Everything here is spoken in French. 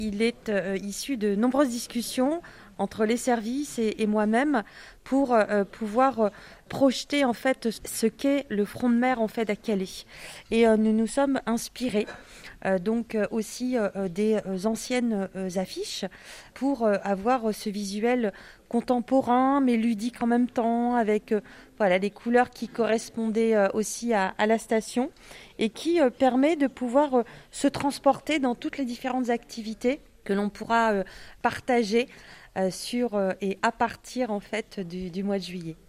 Il est issu de nombreuses discussions entre les services et moi-même pour pouvoir projeter en fait ce qu'est le front de mer en fait à Calais. Et nous nous sommes inspirés aussi des anciennes affiches pour avoir ce visuel contemporain mais ludique en même temps avec les couleurs qui correspondaient aussi à la station et qui permet de pouvoir se transporter dans toutes les différentes activités que l'on pourra partager sur et à partir en fait du mois de juillet.